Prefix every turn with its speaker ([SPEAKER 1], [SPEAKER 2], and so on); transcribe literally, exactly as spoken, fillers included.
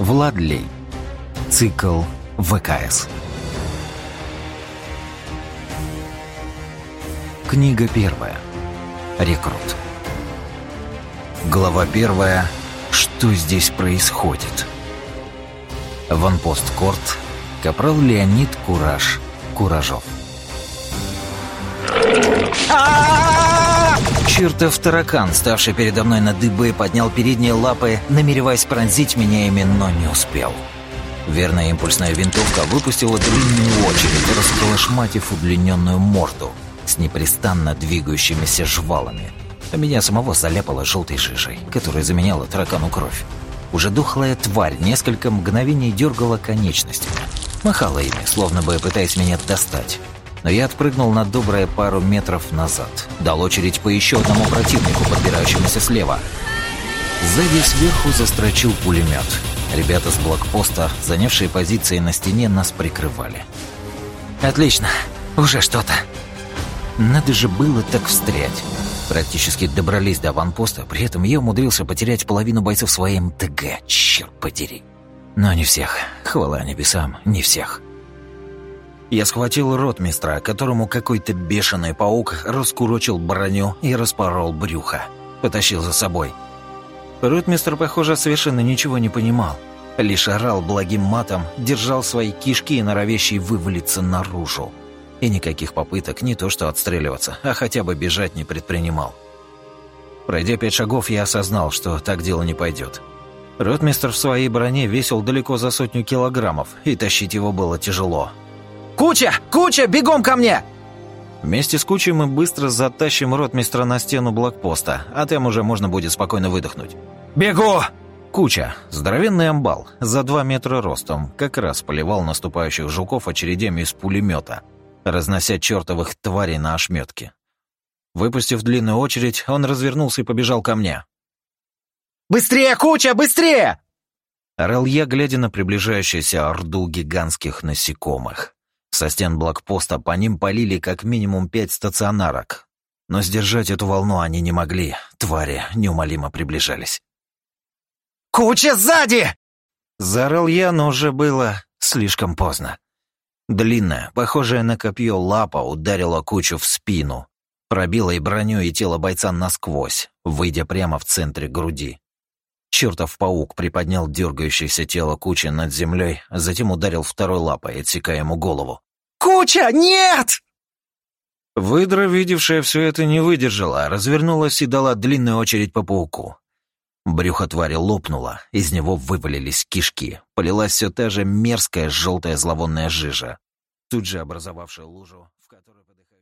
[SPEAKER 1] Влад Лей. Цикл ВКС. Книга первая. Рекрут. Глава первая. Что здесь происходит? Аванпост Корт. Капрал Леонид Кураж Куражов. Чертов таракан, ставший передо мной на дыбы, поднял передние лапы, намереваясь пронзить меня ими, но не успел. Верная импульсная винтовка выпустила длинную очередь, расколошматив удлиненную морду с непрестанно двигающимися жвалами, а меня самого заляпало желтой жижей, которая заменяла таракану кровь. Уже дохлая тварь несколько мгновений дергала конечностями, махала ими, словно бы пытаясь меня достать. Но я отпрыгнул на добрые пару метров назад, дал очередь по еще одному противнику, подбирающемуся слева. Сзади сверху застрочил пулемет. Ребята с блокпоста, занявшие позиции на стене, нас прикрывали. Отлично, уже что-то. Надо же было так встрять. Практически добрались до аванпоста, при этом я умудрился потерять половину бойцов своей МТГ, черт подери. Но не всех, хвала небесам, не всех. Я схватил ротмистра, которому какой-то бешеный паук раскурочил броню и распорол брюхо. Потащил за собой. Ротмистр, похоже, совершенно ничего не понимал. Лишь орал благим матом, держал свои кишки, норовящие вывалиться наружу. И никаких попыток не то что отстреливаться, а хотя бы бежать не предпринимал. Пройдя пять шагов, я осознал, что так дело не пойдет. Ротмистр в своей броне весил далеко за сотню килограммов, и тащить его было тяжело. «Куча! Куча! Бегом ко мне!» Вместе с Кучей мы быстро затащим ротмистра на стену блокпоста, а там уже можно будет спокойно выдохнуть. «Бегу!» Куча, здоровенный амбал, за два метра ростом, как раз поливал наступающих жуков очередями из пулемета, разнося чертовых тварей на ошметки. Выпустив длинную очередь, он развернулся и побежал ко мне. «Быстрее, Куча, быстрее!» орал я, глядя на приближающуюся орду гигантских насекомых. Со стен блокпоста по ним полили как минимум пять стационарок. Но сдержать эту волну они не могли. Твари неумолимо приближались. «Куча сзади!» заорал я, но уже было слишком поздно. Длинная, похожая на копье лапа ударила Кучу в спину, пробила и броню, и тело бойца насквозь, выйдя прямо в центре груди. Чертов паук приподнял дергающееся тело Кучи над землей, а затем ударил второй лапой, отсекая ему голову. «Куча, нет!» Выдра, видевшая все это, не выдержала, развернулась и дала длинную очередь по пауку. Брюхо твари лопнуло, из него вывалились кишки, полилась все та же мерзкая желтая зловонная жижа, тут же образовавшая лужу, в которой подыхающий...